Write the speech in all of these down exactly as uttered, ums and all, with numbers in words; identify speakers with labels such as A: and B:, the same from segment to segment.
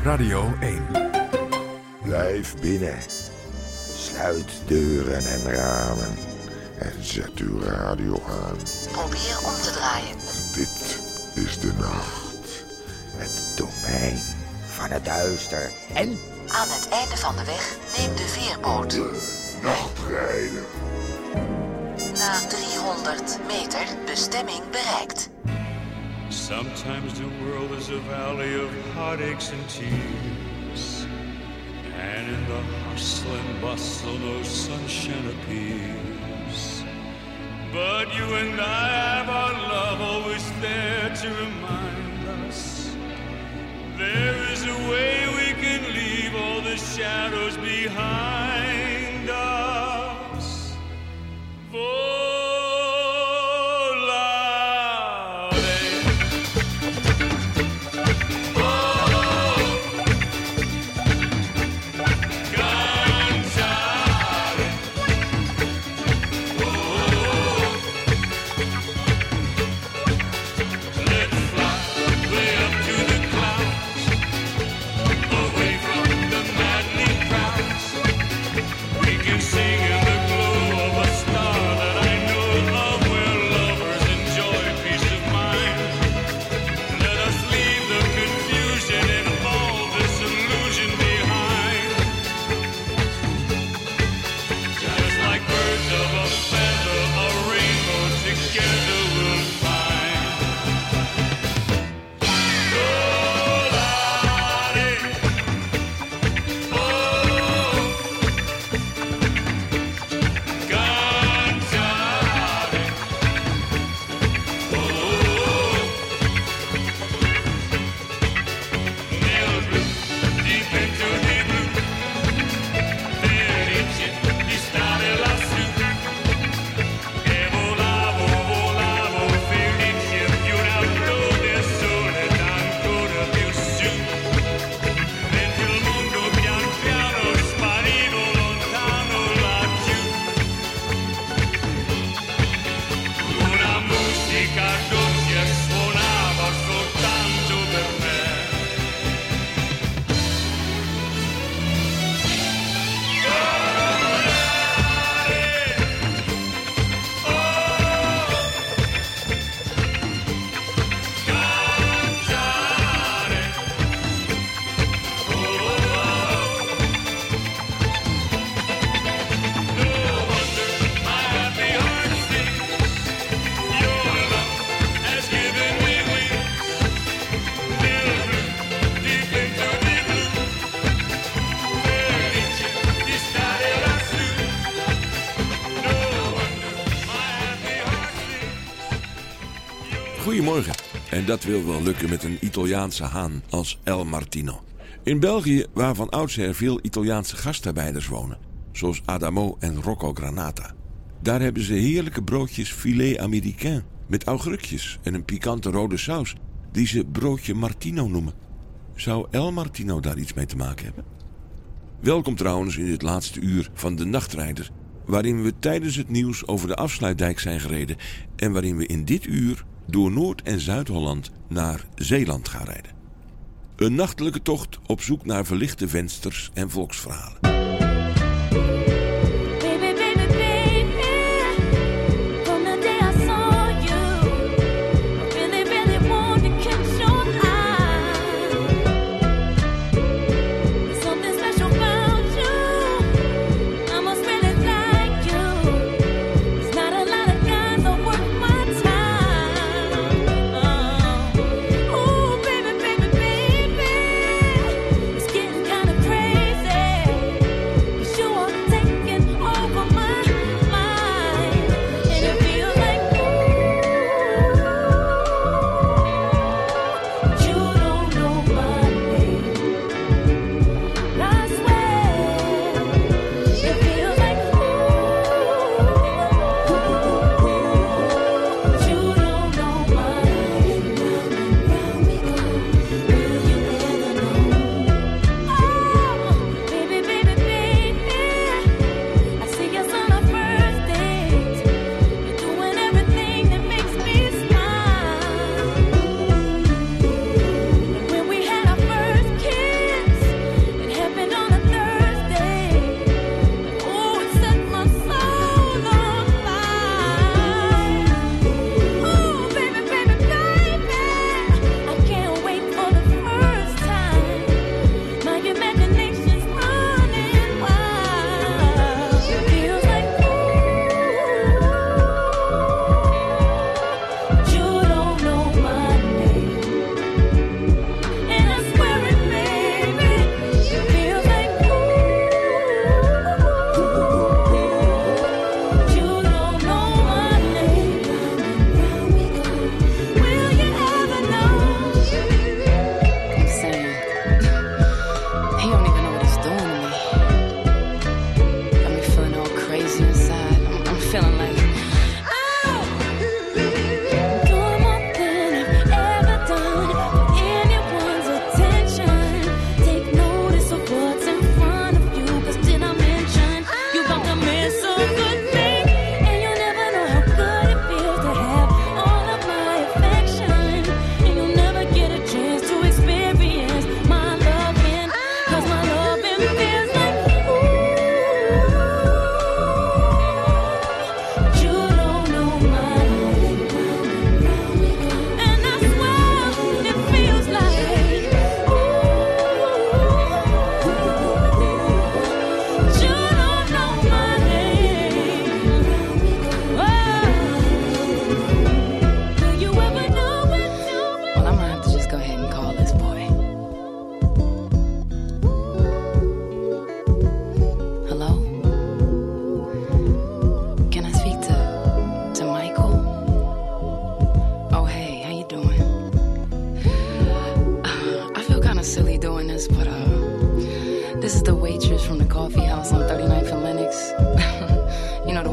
A: Radio één.
B: Blijf binnen. Sluit deuren en ramen. En zet uw radio aan.
C: Probeer om te draaien.
B: Dit is de nacht. Het domein van het duister. En
C: aan het einde van de weg neem de veerboot.
B: De nachtrijder.
C: Na driehonderd meter bestemming bereikt.
D: Sometimes the world is a valley of heartaches and tears, and in the hustle and bustle no sunshine appears. But you and I have our love always there to remind us there is a way we can leave all the shadows behind us. For
E: Goedemorgen. En dat wil wel lukken met een Italiaanse haan als El Martino. In België, waar van oudsher veel Italiaanse gastarbeiders wonen, zoals Adamo en Rocco Granata. Daar hebben ze heerlijke broodjes filet américain met augurkjes en een pikante rode saus, die ze broodje Martino noemen. Zou El Martino daar iets mee te maken hebben? Welkom trouwens in dit laatste uur van de Nachtrijder, waarin we tijdens het nieuws over de Afsluitdijk zijn gereden en waarin we in dit uur door Noord- en Zuid-Holland naar Zeeland gaan rijden. Een nachtelijke tocht op zoek naar verlichte vensters en volksverhalen.
F: Take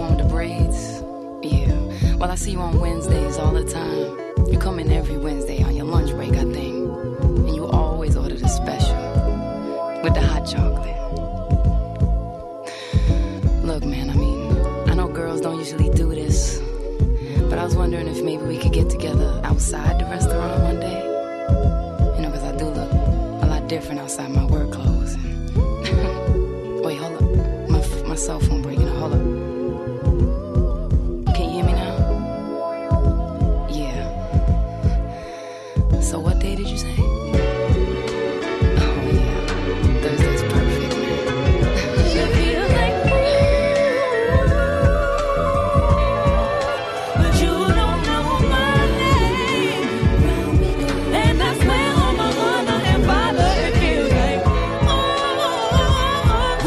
A: one with the braids? Yeah. Well, I see you on Wednesdays all the time. You come in every Wednesday on your lunch break, I think. And you always order the special with the hot chocolate. Look, man, I mean, I know girls don't usually do this, but I was wondering if maybe we could get together outside the restaurant one day. You know, because I do look a lot different outside my work clothes. Wait, hold up. My, my cell phone breaking. Hold up. Can you hear me now? Yeah. So what day did you say? Oh, yeah. Thursday's perfect, man. You feel like but you don't know my name. And I swear on my mother and father, it feels like oh, oh, oh,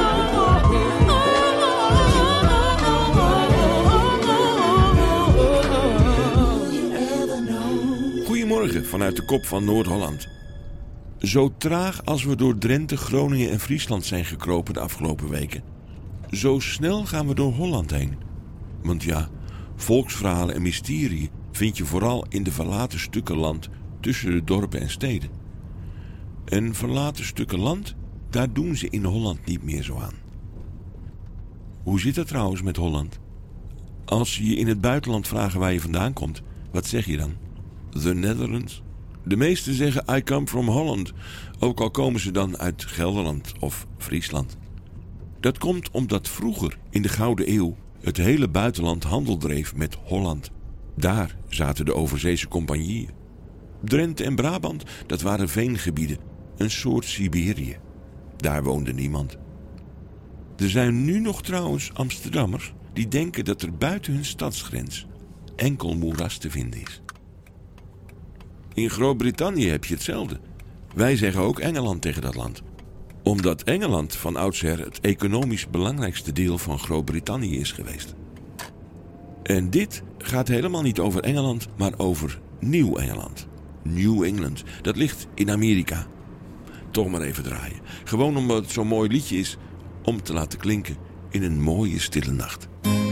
A: oh, oh.
E: Goedemorgen vanuit de kop van Noord-Holland. Zo traag als we door Drenthe, Groningen en Friesland zijn gekropen de afgelopen weken, zo snel gaan we door Holland heen. Want ja, volksverhalen en mysterieën vind je vooral in de verlaten stukken land tussen de dorpen en steden. En verlaten stukken land, daar doen ze in Holland niet meer zo aan. Hoe zit het trouwens met Holland? Als ze je in het buitenland vragen waar je vandaan komt, wat zeg je dan? The Netherlands? De meesten zeggen I come from Holland, ook al komen ze dan uit Gelderland of Friesland. Dat komt omdat vroeger, in de Gouden Eeuw, het hele buitenland handel dreef met Holland. Daar zaten de overzeese compagnieën. Drenthe en Brabant, dat waren veengebieden, een soort Siberië. Daar woonde niemand. Er zijn nu nog trouwens Amsterdammers die denken dat er buiten hun stadsgrens enkel moeras te vinden is. In Groot-Brittannië heb je hetzelfde. Wij zeggen ook Engeland tegen dat land. Omdat Engeland van oudsher het economisch belangrijkste deel van Groot-Brittannië is geweest. En dit gaat helemaal niet over Engeland, maar over Nieuw-Engeland. New England, dat ligt in Amerika. Toch maar even draaien. Gewoon omdat het zo'n mooi liedje is om te laten klinken in een mooie stille nacht.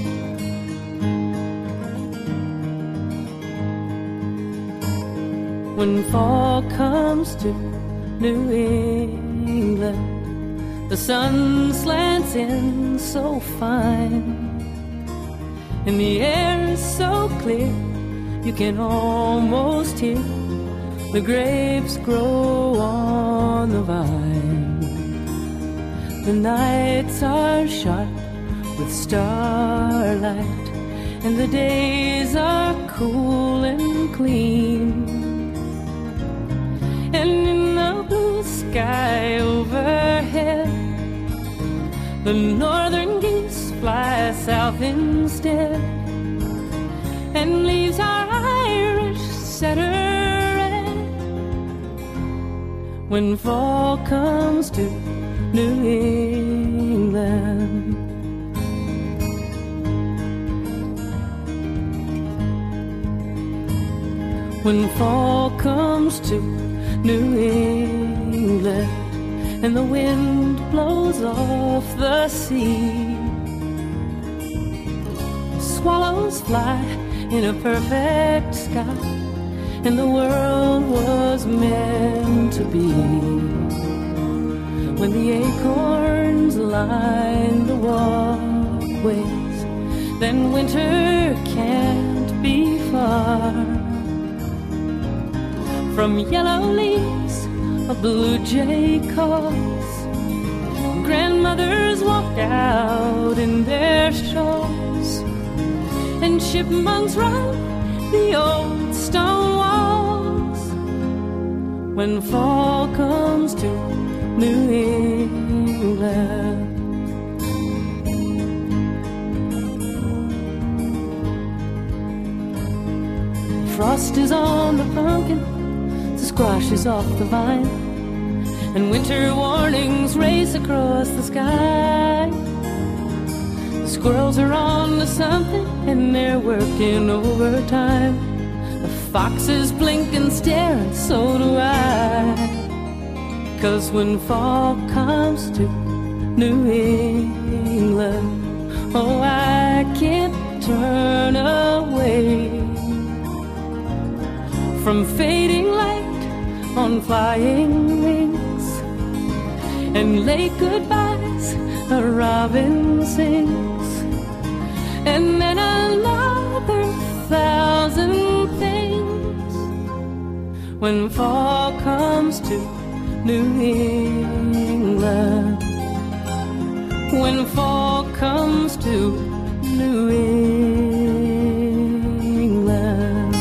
F: When fall comes to New England, the sun slants in so fine, and the air is so clear you can almost hear the grapes grow on the vine. The nights are sharp with starlight, and the days are cool and clean. And in the blue sky overhead, the northern geese fly south instead, and leaves our Irish setter red. When fall comes to New England, when fall comes to New England, and the wind blows off the sea, swallows fly in a perfect sky, and the world was meant to be. When the acorns line the walkways, then winter can't be far. From yellow leaves a blue jay calls, grandmothers walk out in their shawls, and chipmunks run the old stone walls. When fall comes to New England, frost is on the pumpkin, squash is off the vine, and winter warnings race across the sky. The squirrels are on to something, and they're working overtime. The foxes blink and stare, and so do I. 'Cause when fall comes to New England, Oh, I can't turn away from fading light on flying wings, and late goodbyes a robin sings, and then another thousand things when fall comes to New England. When fall comes to New England.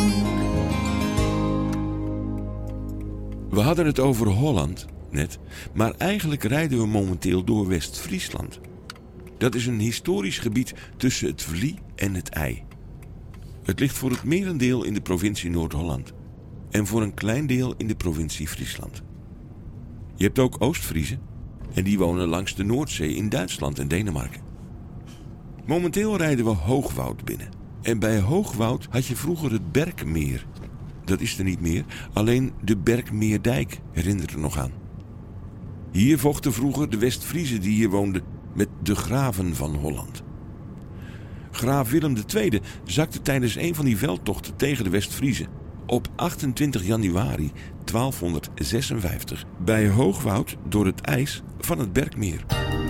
E: We hadden het over Holland net, maar eigenlijk rijden we momenteel door West-Friesland. Dat is een historisch gebied tussen het Vlie en het IJ. Het ligt voor het merendeel in de provincie Noord-Holland en voor een klein deel in de provincie Friesland. Je hebt ook Oost-Friezen en die wonen langs de Noordzee in Duitsland en Denemarken. Momenteel rijden we Hoogwoud binnen. En bij Hoogwoud had je vroeger het Berkmeer. Dat is er niet meer, alleen de Berkmeerdijk herinnert er nog aan. Hier vochten vroeger de West-Friezen die hier woonden met de graven van Holland. Graaf Willem de Tweede zakte tijdens een van die veldtochten tegen de West-Friezen op achtentwintig januari twaalfhonderdzesenvijftig bij Hoogwoud door het ijs van het Berkmeer.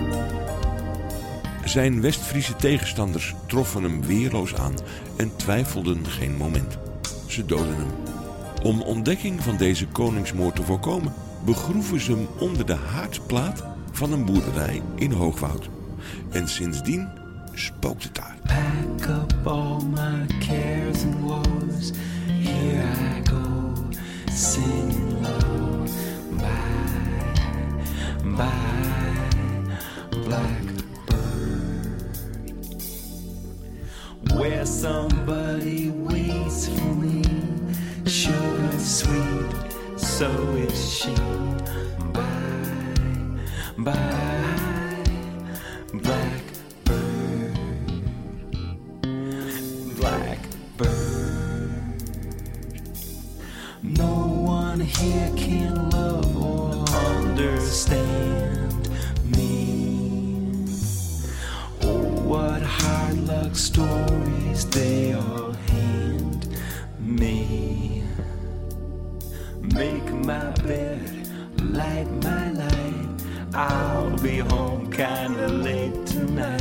E: Zijn West-Friese tegenstanders troffen hem weerloos aan en twijfelden geen moment. Ze doodden hem. Om ontdekking van deze koningsmoord te voorkomen, begroeven ze hem onder de haardplaat van een boerderij in Hoogwoud. En sindsdien spookt het daar.
G: Pack up all my cares and woes. Here I go, singing low. Bye, bye, blackbird. Where somebody waits for me. Sugar sweet, so is she. Bye, bye, blackbird. Blackbird. No one here can love or understand me. Oh, what hard luck stories they all hand me. Make my bed, light my light. I'll be home kinda late tonight.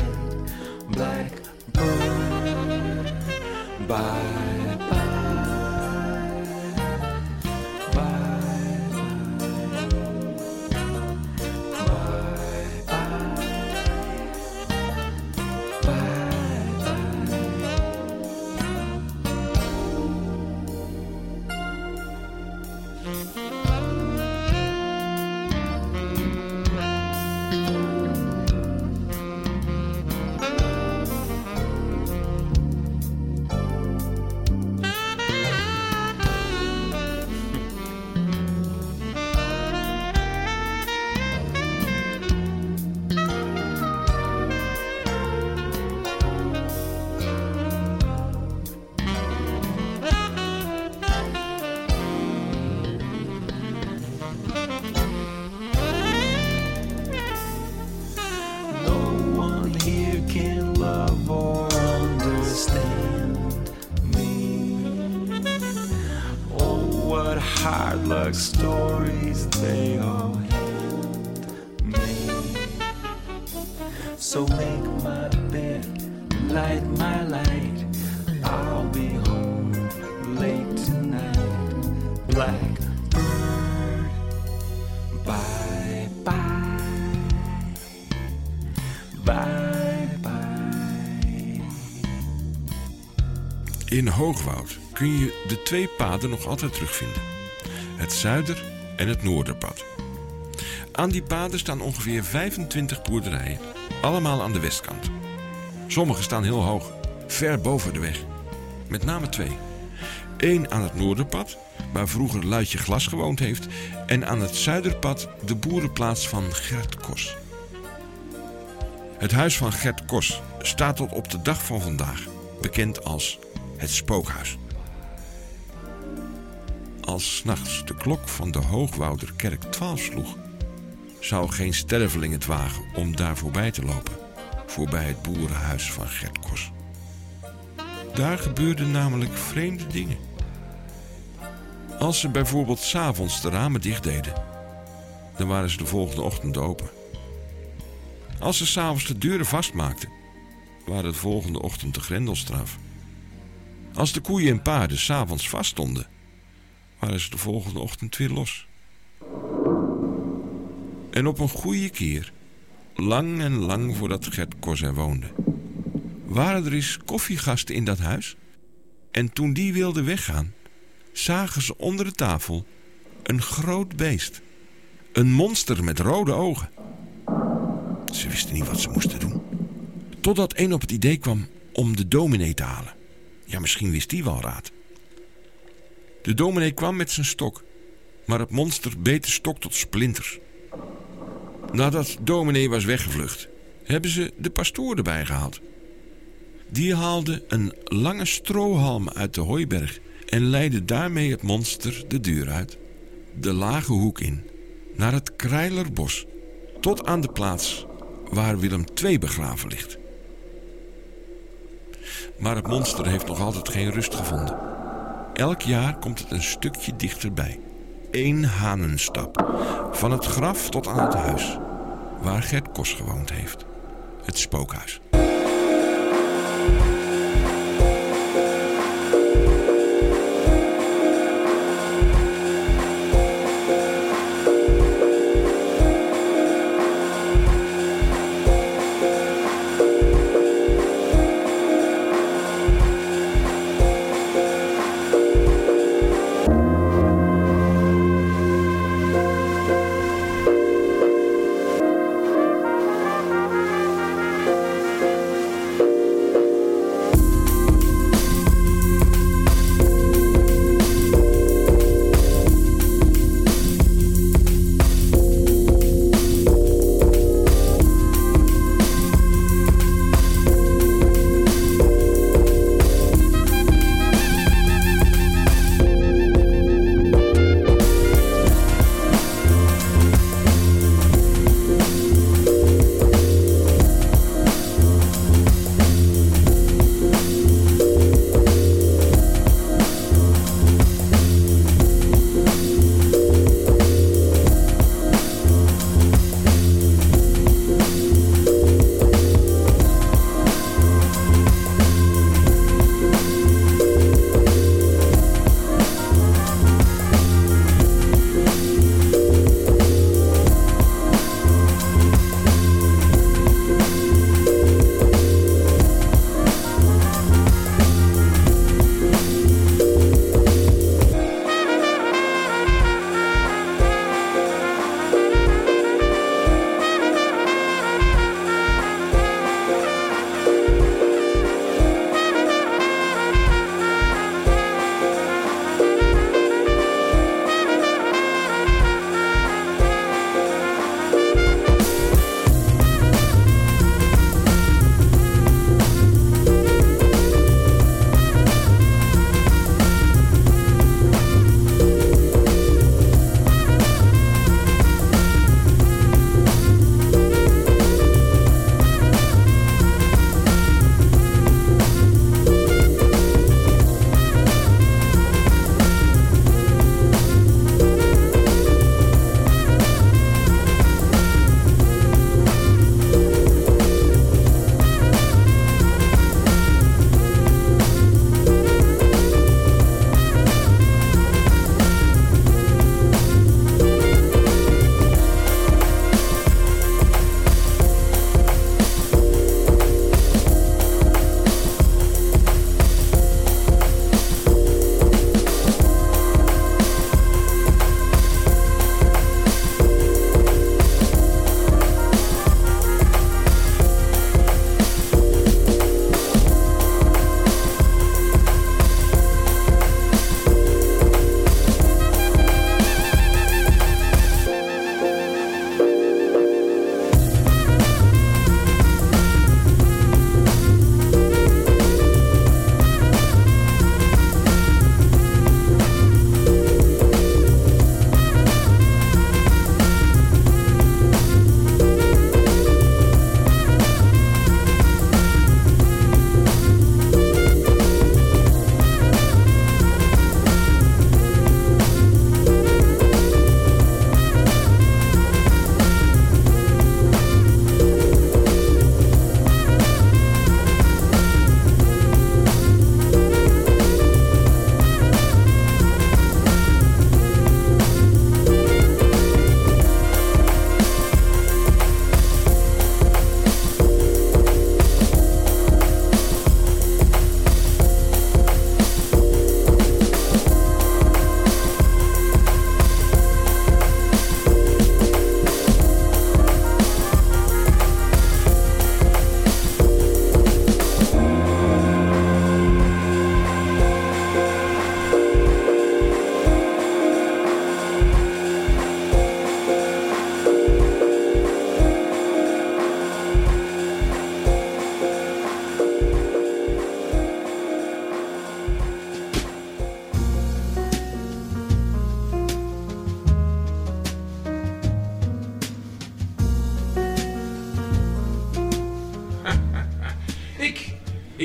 G: Blackbird, bye bye, bye bye, bye bye. Hard luck stories they all hand me. So make my bed, light my light. I'll be home late tonight. Blackbird, bye bye, bye bye.
E: In Hoogwoud kun je de twee paden nog altijd terugvinden. Het Zuider- en het Noorderpad. Aan die paden staan ongeveer vijfentwintig boerderijen, allemaal aan de westkant. Sommige staan heel hoog, ver boven de weg. Met name twee. Eén aan het Noorderpad, waar vroeger Luitje Glas gewoond heeft, en aan het Zuiderpad de boerenplaats van Gert Kos. Het huis van Gert Kos staat tot op de dag van vandaag bekend als het Spookhuis. Als 's nachts de klok van de Hoogwouderkerk twaalf sloeg, zou geen sterveling het wagen om daar voorbij te lopen, voorbij het boerenhuis van Gert Kos. Daar gebeurden namelijk vreemde dingen. Als ze bijvoorbeeld 's avonds de ramen dicht deden, dan waren ze de volgende ochtend open. Als ze 's avonds de deuren vastmaakten, waren de volgende ochtend de grendels eraf. Als de koeien en paarden 's avonds vaststonden, waren ze de volgende ochtend weer los. En op een goede keer, lang en lang voordat Gert Kos er woonde, waren er eens koffiegasten in dat huis. En toen die wilden weggaan, zagen ze onder de tafel een groot beest. Een monster met rode ogen. Ze wisten niet wat ze moesten doen. Totdat een op het idee kwam om de dominee te halen. Ja, misschien wist die wel raad. De dominee kwam met zijn stok, maar het monster beet de stok tot splinters. Nadat dominee was weggevlucht, hebben ze de pastoor erbij gehaald. Die haalde een lange strohalm uit de hooiberg en leidde daarmee het monster de deur uit, de lage hoek in, naar het Krijlerbos, tot aan de plaats waar Willem de Tweede begraven ligt. Maar het monster heeft nog altijd geen rust gevonden. Elk jaar komt het een stukje dichterbij. Eén hanenstap, van het graf tot aan het huis waar Gert Kos gewoond heeft. Het spookhuis.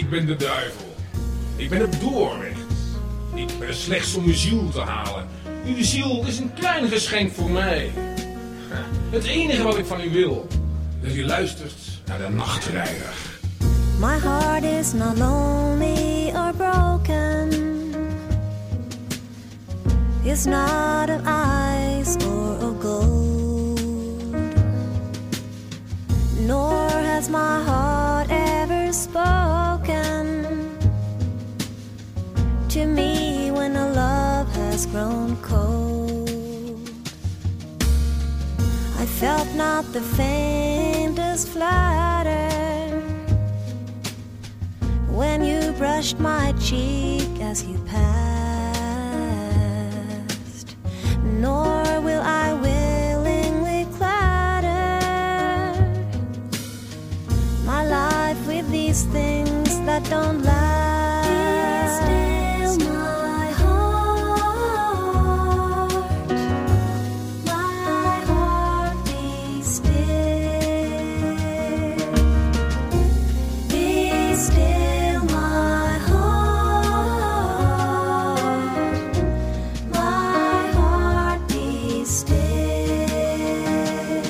H: Ik ben de duivel. Ik ben het doorrecht. Ik ben slechts om uw ziel te halen. Uw ziel is een klein geschenk voor mij. Het enige wat ik van u wil, dat u luistert naar de nachtrijder.
I: My heart is not lonely or broken. It's not of ice or of gold. Nor has my heart ever spoken to me when a love has grown cold. I felt not the faintest flutter when you brushed my cheek as you passed, nor will I willingly clatter my life with these things that don't last. Be still, my heart, my heart, be still. Be still, my heart, my heart, be still.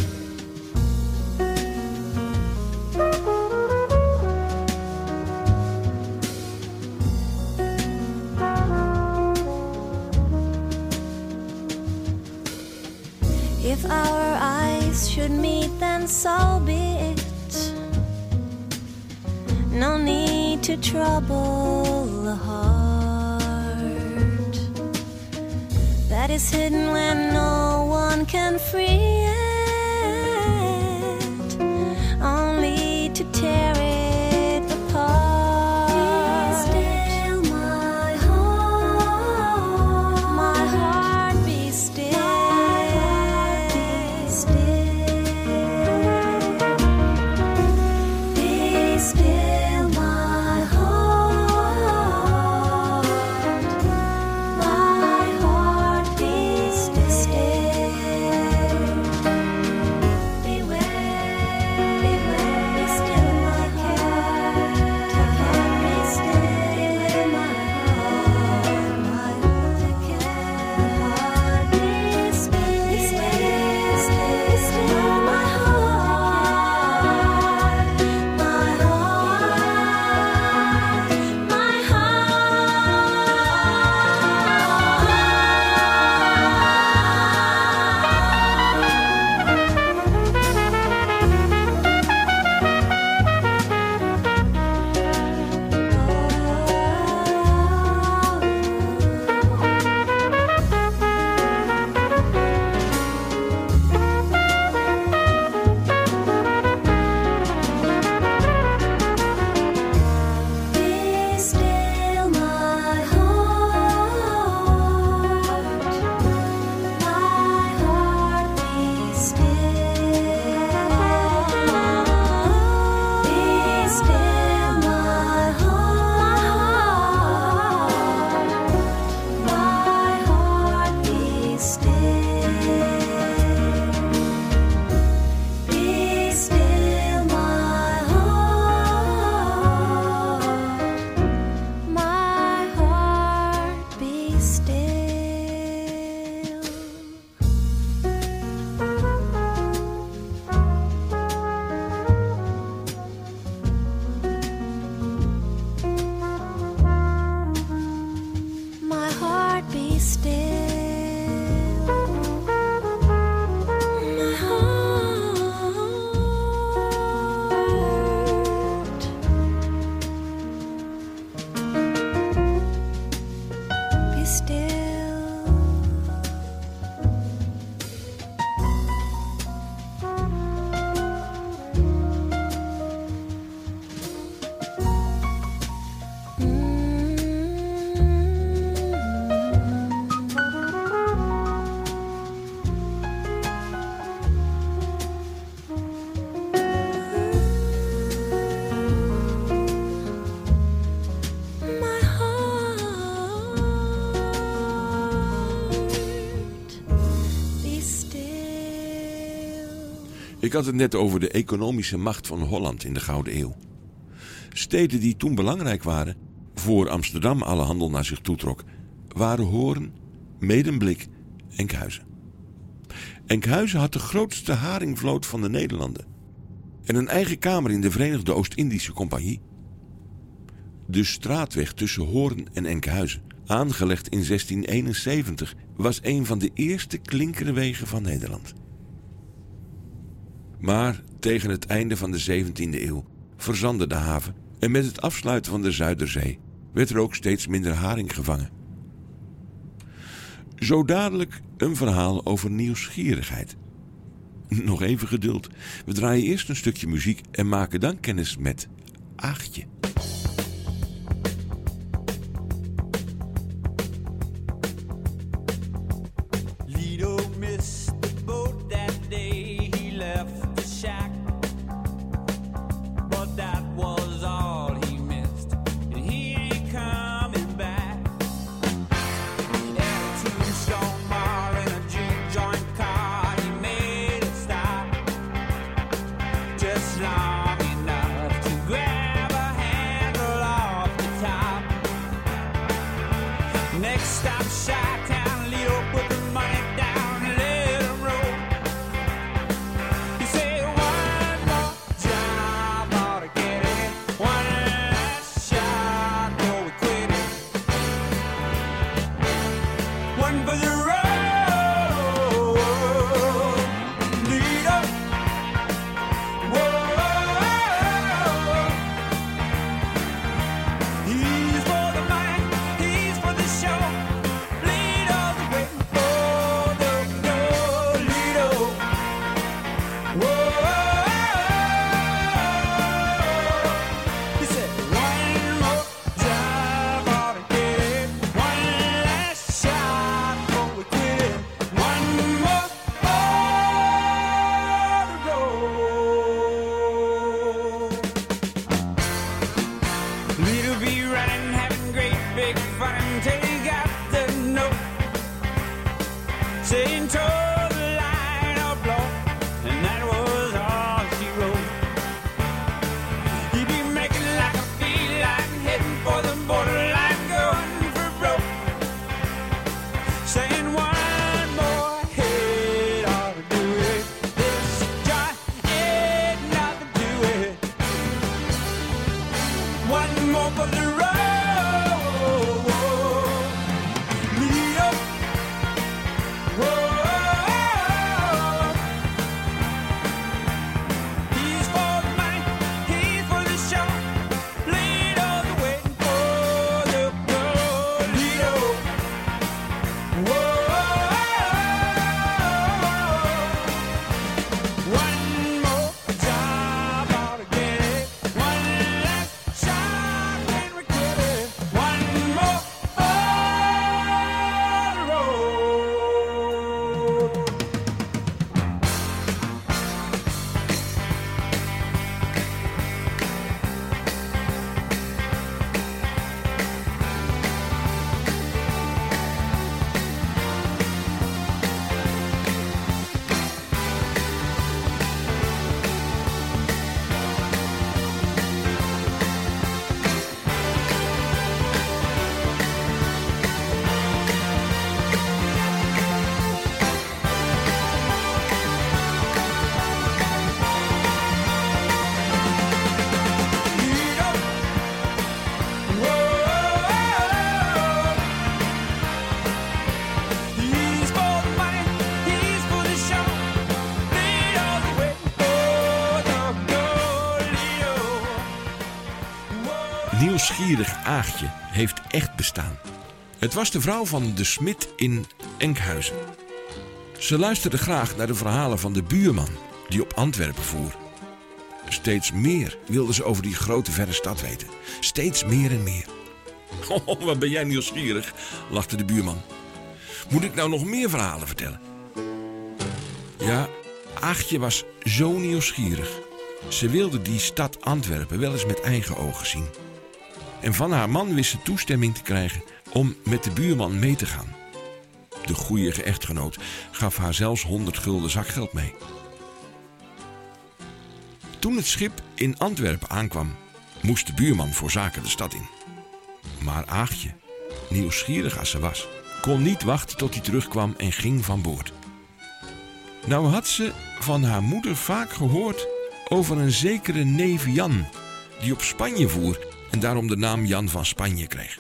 I: If our eyes should meet, then so be it. No need to trouble the heart that is hidden when no one can free it, only to tear it apart. Be still, my heart, my heart, be still. Be still. Be still, my heart, my heart, be still. Beware, beware, be still, my heart, take care, be still, my heart, my heart, take care, heart, be still, be still, be still, my heart, my heart, my Be still, my heart, my heart, be still. Be still, my heart, my heart, be still. Be still, my heart, my heart, be still. My heart, be still. My heart, be still. My heart, be still.
E: Ik had het net over de economische macht van Holland in de Gouden Eeuw. Steden die toen belangrijk waren, voor Amsterdam alle handel naar zich toetrok, waren Hoorn, Medemblik, Enkhuizen. Enkhuizen had de grootste haringvloot van de Nederlanden en een eigen kamer in de Verenigde Oost-Indische Compagnie. De straatweg tussen Hoorn en Enkhuizen, aangelegd in zestien eenenzeventig, was een van de eerste klinkere wegen van Nederland. Maar tegen het einde van de zeventiende eeuw verzandde de haven en met het afsluiten van de Zuiderzee werd er ook steeds minder haring gevangen. Zo dadelijk een verhaal over nieuwsgierigheid. Nog even geduld. We draaien eerst een stukje muziek en maken dan kennis met Aagtje.
J: Lido missed the boat that day. He left the shack, but that was all he missed, and he ain't coming back. At a Tombstone bar in a juke joint car, he made a stop, just long enough to grab a handle off the top. Next stop, Chi-Town. Lido put the money down and let him roll. He said, one more job ought to get it, one last shot before we quit it. One for the road, Lido. Whoa, he's for the money, he's for the show. Lido's waiting for the door, Lido. Whoa, he said, one more job ought to get it, one last shot before we quit it, one more on the road. Lido be running, having great big fun until he got the note saying toe the line or blow, and that was all she wrote. He'd be making like a feline, heading for the borderline, going for broke, saying one more hit ought to do it. This joint ain't nothing to it. One more for the road, Lido. Whoa, he's for the money, he's for the show. Lido's waiting for the door, Lido. Whoa, one more job ought to get it, one last shot when we quit it, one more on the road. Lido. Whoa, he's for the money, he's for the show. Lido's waiting for the door, Lido. Whoa.
E: Nieuwsgierig Aagtje heeft echt bestaan. Het was de vrouw van de smid in Enkhuizen. Ze luisterde graag naar de verhalen van de buurman die op Antwerpen voer. Steeds meer wilde ze over die grote verre stad weten. Steeds meer en meer. Oh, wat ben jij nieuwsgierig, lachte de buurman. Moet ik nou nog meer verhalen vertellen? Ja, Aagtje was zo nieuwsgierig. Ze wilde die stad Antwerpen wel eens met eigen ogen zien. En van haar man wist ze toestemming te krijgen om met de buurman mee te gaan. De goeie echtgenoot gaf haar zelfs honderd gulden zakgeld mee. Toen het schip in Antwerpen aankwam, moest de buurman voor zaken de stad in. Maar Aagje, nieuwsgierig als ze was, kon niet wachten tot hij terugkwam en ging van boord. Nou had ze van haar moeder vaak gehoord over een zekere neef Jan, die op Spanje voer en daarom de naam Jan van Spanje kreeg.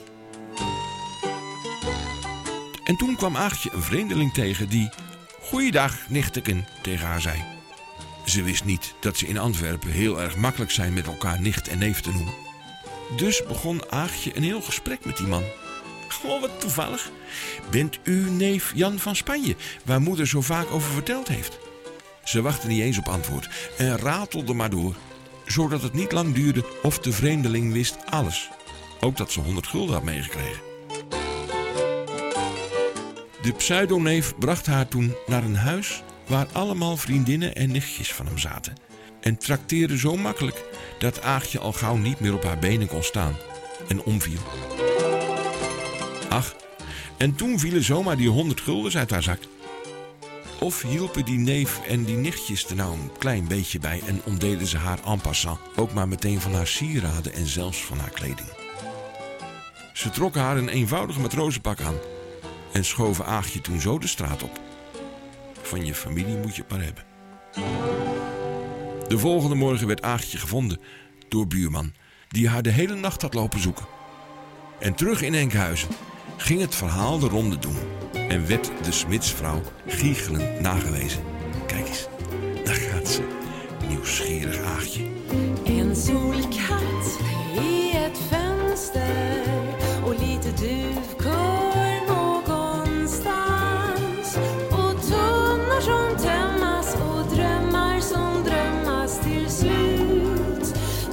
E: En toen kwam Aagje een vreemdeling tegen die "Goeiedag, nichteken" tegen haar zei. Ze wist niet dat ze in Antwerpen heel erg makkelijk zijn met elkaar nicht en neef te noemen. Dus begon Aagje een heel gesprek met die man. "Oh, wat toevallig. Bent u neef Jan van Spanje, waar moeder zo vaak over verteld heeft?" Ze wachtte niet eens op antwoord en ratelde maar door, zodat het niet lang duurde of de vreemdeling wist alles. Ook dat ze honderd gulden had meegekregen. De pseudoneef bracht haar toen naar een huis waar allemaal vriendinnen en nichtjes van hem zaten. En trakteerde zo makkelijk dat Aagje al gauw niet meer op haar benen kon staan en omviel. Ach, en toen vielen zomaar die honderd guldens uit haar zak. Of hielpen die neef en die nichtjes er nou een klein beetje bij en ontdeden ze haar en passant ook maar meteen van haar sieraden en zelfs van haar kleding. Ze trokken haar een eenvoudig matrozenpak aan en schoven Aagje toen zo de straat op. Van je familie moet je het maar hebben. De volgende morgen werd Aagje gevonden door buurman, die haar de hele nacht had lopen zoeken. En terug in Enkhuizen ging het verhaal de ronde doen en werd de smidsvrouw giechelend nagewezen. Kijk eens, daar gaat ze, nieuwsgierig Aagje.
F: En solkatt i ett fönster och lite duvkör någonstans och tunnor som tömmas och drömmar som drömmas till slut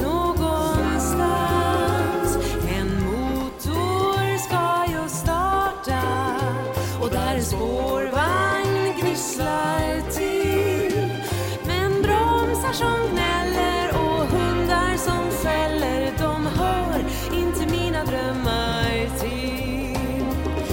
F: någonstans. En motor ska ju starta och där en spårvagn gnisslar till, men bromsar som gnäller och hundar som fäller, de hör inte mina drömmar till.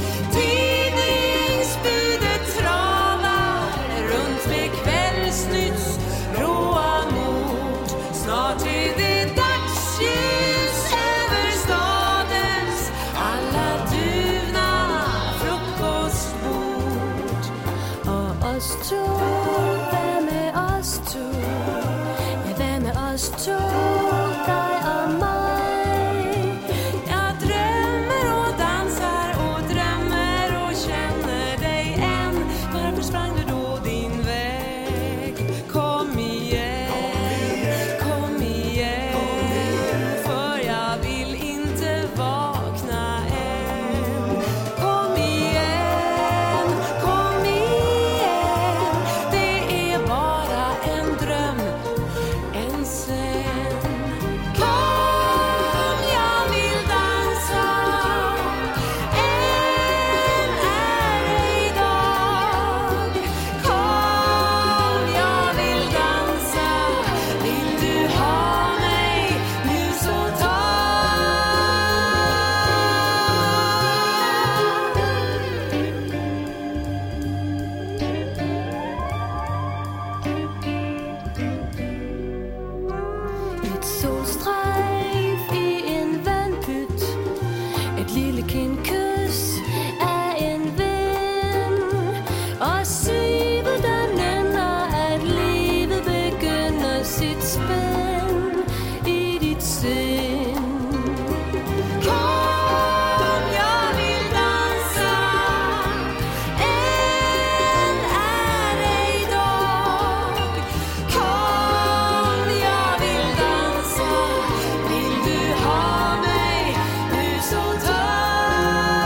F: Tidningsbudet travar runt med kvällsnytts råa mord. Snart är det dagsljus över stadens alla duvna frukostbord. Och oss tror, vem är oss tror? Vem är oss tror, dig och mig? Jag drömmer och dansar och drömmer och känner dig än. Varför sprang du då din väg? Kom igen, kom igen, för jag vill inte vakna än. Kom igen, kom igen, det är bara en dröm än sen. Kom, jag vill dansa, än är det idag. Kom, jag vill dansa, vill du ha mig nu så ta. Et solstrejf i en vandpyt, et lille kindkys af en ven, og syverdønnen at livet begynder sit spænd i dit sind. Kom, jeg vil danse, än är det idag. Kom, jag vill dansa, vill du ha mig nu så ta.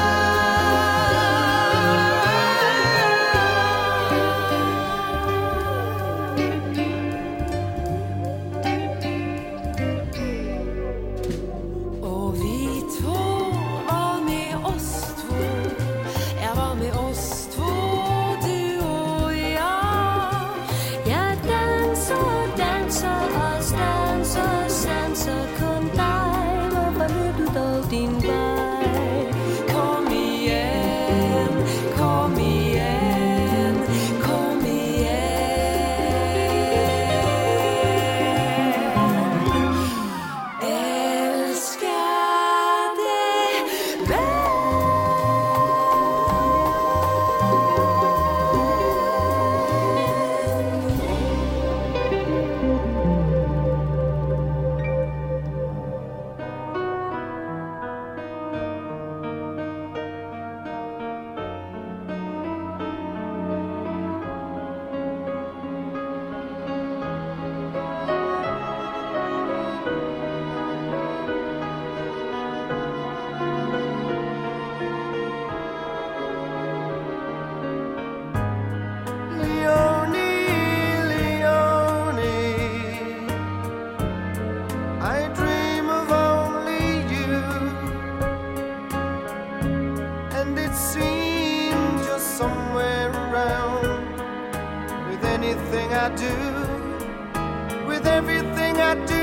K: anything I do, with everything I do.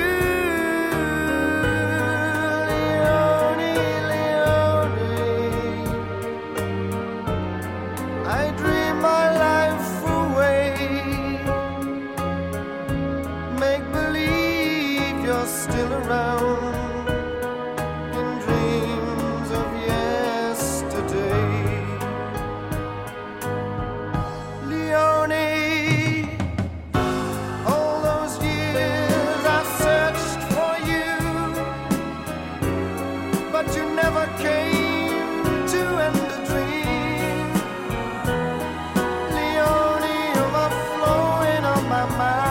K: Leone, Leone, I dream my life away. Make believe you're still around in dreams of yesterday. Leone, all those years I searched for you, but you never came to end the dream. Leone, overflowing on my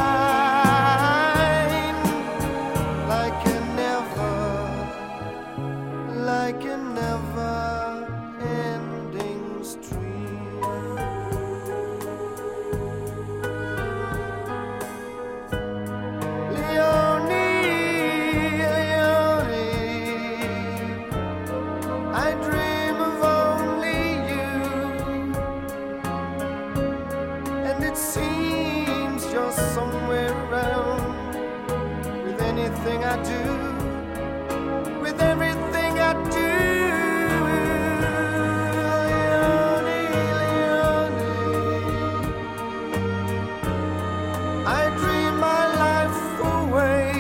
K: mind, like a never, like a never-ending stream. Leone, Leone, I dream of only you, and it seems you're somewhere around, with anything I do, with everything I do. Leone, Leone, I dream my life away.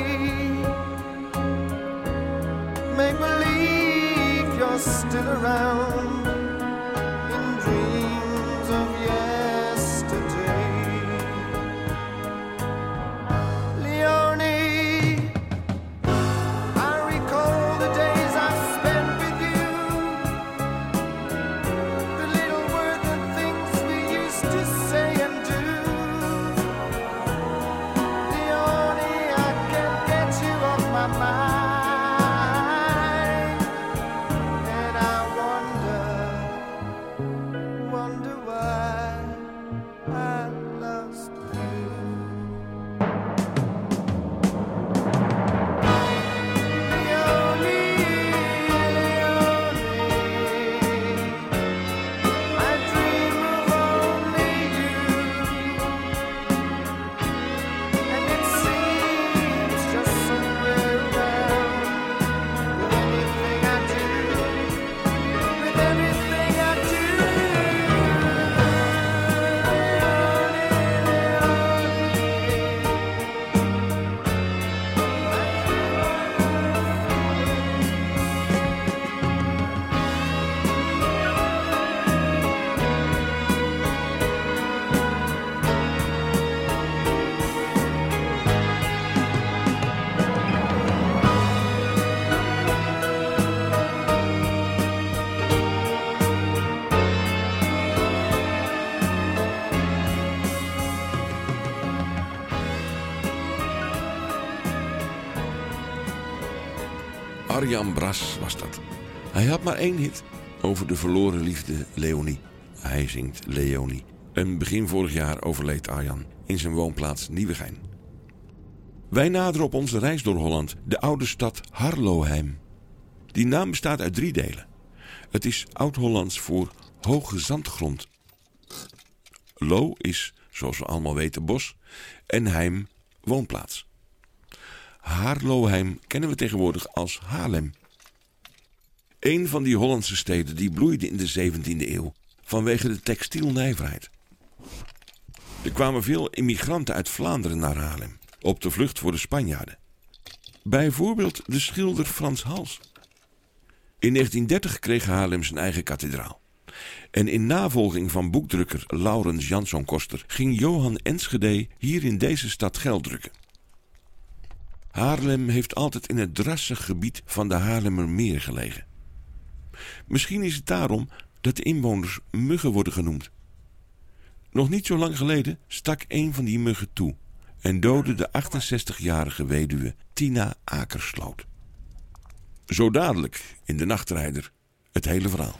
K: Make believe you're still around in dreams of yesterday. Leone, I recall the days I've spent with you, the little words and things we used to say and do. Leone, I can't get you off my mind, and I wonder, wonder why I lost you. Leone, Leone, I dream of only you, and it seems just somewhere around, with anything I do, with everything I do.
E: Arjan Bras was dat. Hij had maar één hit over de verloren liefde Leonie. Hij zingt Leonie. En begin vorig jaar overleed Arjan in zijn woonplaats Nieuwegein. Wij naderen op onze reis door Holland de oude stad Harlowheim. Die naam bestaat uit drie delen. Het is Oud-Hollands voor hoge zandgrond. Lo is, zoals we allemaal weten, bos. En heim, woonplaats. Harlowheim kennen we tegenwoordig als Haarlem. Een van die Hollandse steden die bloeide in de zeventiende eeuw vanwege de textielnijverheid. Er kwamen veel immigranten uit Vlaanderen naar Haarlem, op de vlucht voor de Spanjaarden. Bijvoorbeeld de schilder Frans Hals. In negentien dertig kreeg Haarlem zijn eigen kathedraal. En in navolging van boekdrukker Laurens Jansson Koster ging Johan Enschede hier in deze stad geld drukken. Haarlem heeft altijd in het drassig gebied van de Haarlemmermeer gelegen. Misschien is het daarom dat de inwoners muggen worden genoemd. Nog niet zo lang geleden stak een van die muggen toe en doodde de achtenzestigjarige weduwe Tina Akersloot. Zo dadelijk in de Nachtrijder het hele verhaal.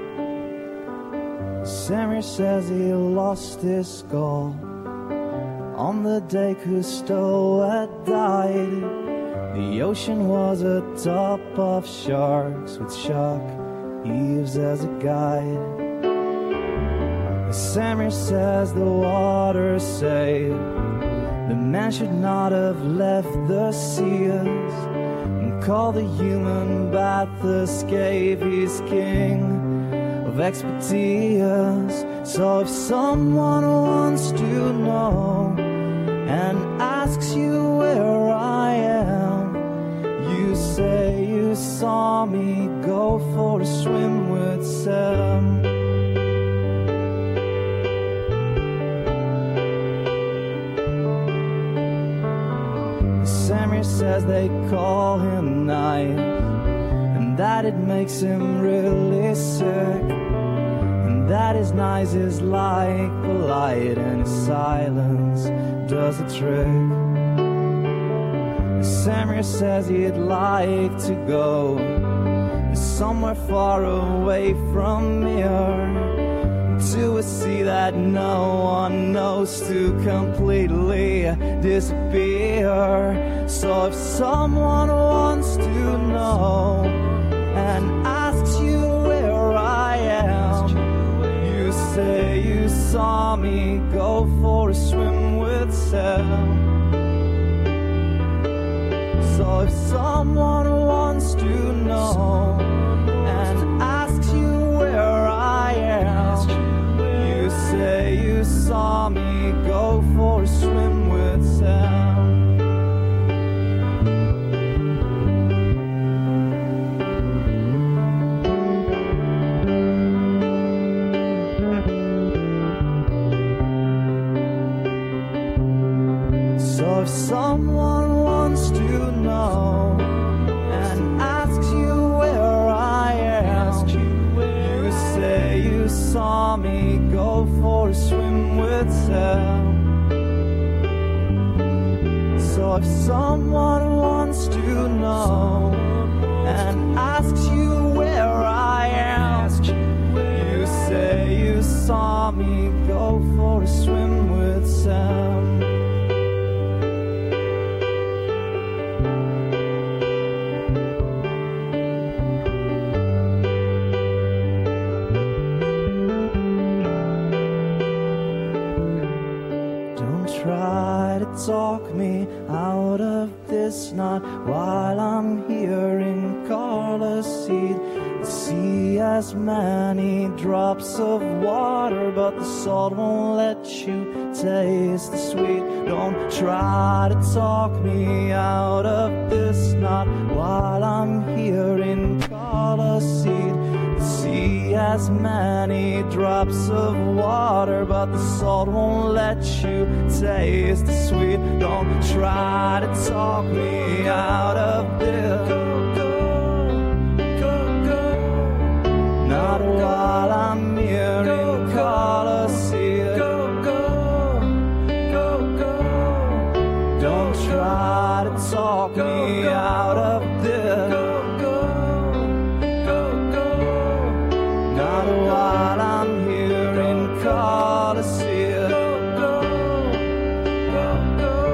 L: Sammy says he lost his skull on the day Cousteau had died. The ocean was a top of sharks with shock Eves as a guide. Samir says the water's safe. The man should not have left the seas and call the human bath escape. He's king of expertise. So if someone wants to know and asks you where I am, you say you saw me go for a swim with Sam. Samir says they call him nice and that it makes him really sick, and that his nice is like polite and his silence does the trick. Samir says he'd like to go somewhere far away from here, to a sea that no one knows, to completely disappear. So if someone wants to know and asks you where I am, you say you saw me go for a swim with Sam. So if someone wants to know and asks you where I am, you say you saw me go for a swim with Sam. So if someone wants to know and asks you where I am, you say you saw me go for a swim with Sam. So if someone wants to know and asks you where I am, you say you saw me go for a swim with Sam. Try to talk me out of this, not while I'm here in Carla's seat. The sea has many drops of water, but the salt won't let you taste the sweet. Don't try to talk me out of this, not while I'm here in Carla's seat. The sea has many drops of water, but the salt won't let you taste the sweet. Don't try to talk me out of this. Go, go, go, go. Not while I'm here in Colosseum. Go, go, go, go. Don't try to talk me out of this. Go, go, go, go. Not while I'm here in Colosseum. Go, go, go, go.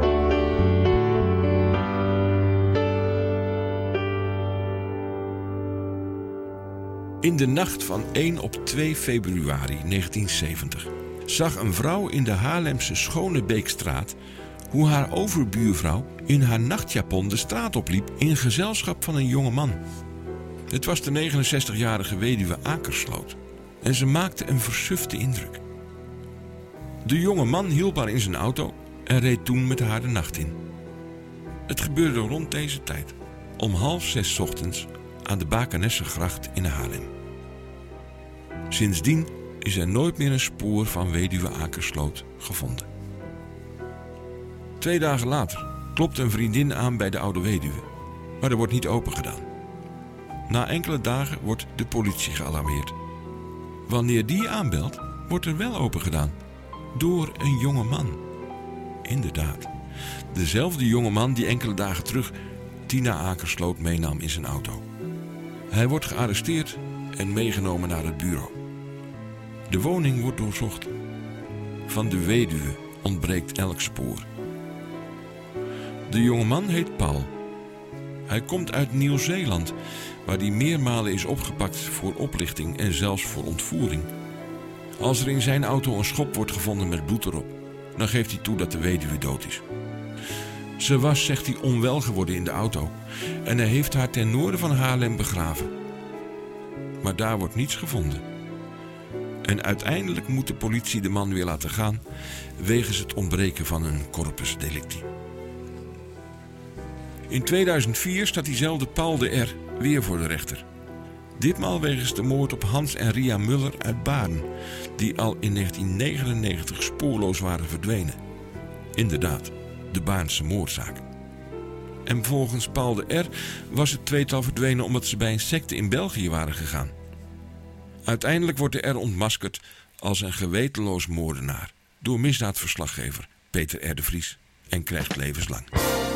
E: In de nacht van één op twee februari negentien zeventig zag een vrouw in de Haarlemse Schonebeekstraat hoe haar overbuurvrouw in haar nachtjapon de straat opliep in gezelschap van een jonge man. Het was de negenenzestigjarige weduwe Akersloot en ze maakte een versufte indruk. De jonge man hielp haar in zijn auto en reed toen met haar de nacht in. Het gebeurde rond deze tijd, om half zes ochtends aan de Bakenessengracht in Haarlem. Sindsdien is er nooit meer een spoor van weduwe Akersloot gevonden. Twee dagen later klopt een vriendin aan bij de oude weduwe, maar er wordt niet opengedaan. Na enkele dagen wordt de politie gealarmeerd. Wanneer die aanbelt, wordt er wel opengedaan. Door een jonge man. Inderdaad, dezelfde jonge man die enkele dagen terug Tina Akersloot meenam in zijn auto. Hij wordt gearresteerd en meegenomen naar het bureau. De woning wordt doorzocht. Van de weduwe ontbreekt elk spoor. De jongeman heet Paul. Hij komt uit Nieuw-Zeeland, waar hij meermalen is opgepakt voor oplichting en zelfs voor ontvoering. Als er in zijn auto een schop wordt gevonden met bloed erop, dan geeft hij toe dat de weduwe dood is. Ze was, zegt hij, onwel geworden in de auto en hij heeft haar ten noorden van Haarlem begraven. Maar daar wordt niets gevonden. En uiteindelijk moet de politie de man weer laten gaan wegens het ontbreken van een corpus delicti. In tweeduizend vier staat diezelfde Paul de R. weer voor de rechter. Ditmaal wegens de moord op Hans en Ria Muller uit Baarn, die al in negentien negenennegentig spoorloos waren verdwenen. Inderdaad, de Baarnse moordzaak. En volgens Paul de R. was het tweetal verdwenen omdat ze bij een secte in België waren gegaan. Uiteindelijk wordt de R. ontmaskerd als een gewetenloos moordenaar door misdaadverslaggever Peter R. de Vries en krijgt levenslang.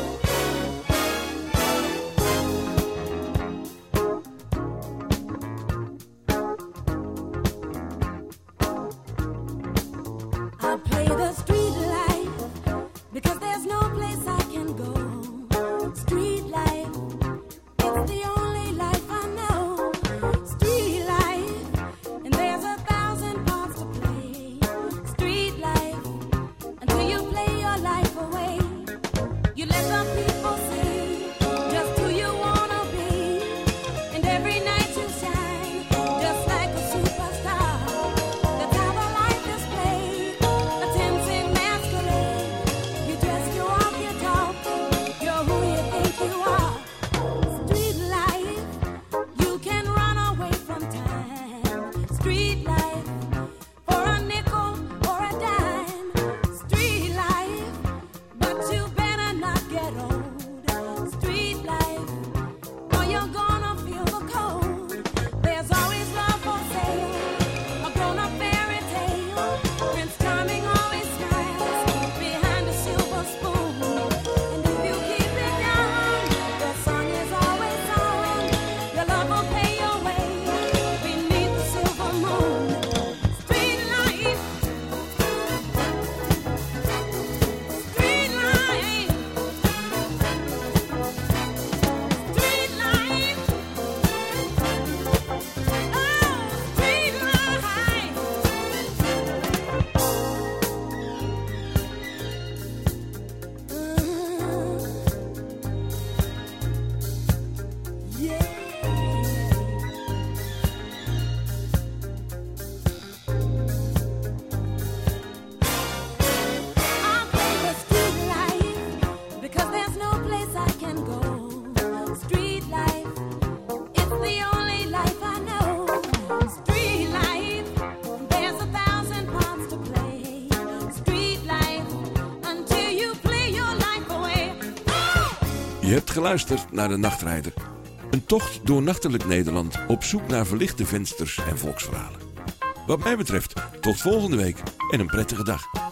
I: I play the street life because there's no place I can go. Street life, it's the only life I know. Street life, and there's a thousand parts to play. Street life, until you play your life away. You let the people see just who you wanna be, and every night you shine just like a superstar. That's how the life is played. A tempting masquerade. You dress, you walk, you talk. You're who you think you are. Street life, you can run away from time. Street life, for a nickel or a dime. Street life, but you better not get old. Street life, or you're gonna feel the cold. There's always love for sale, a grown-up fairy tale. Prince Charming always smiles behind a silver spoon. And if you keep it down, the sun is always on. Your love will pay your way beneath the silver moon. Street life, street life, street life. Oh, street life. Yeah. I play the street life because there's no place I can go. Street life, it's the only life I know. Street life, there's a thousand parts to play. Street life, until you play your life away.
E: Je hebt geluisterd naar De Nachtrijder. Een tocht door nachtelijk Nederland op zoek naar verlichte vensters en volksverhalen. Wat mij betreft, tot volgende week en een prettige dag.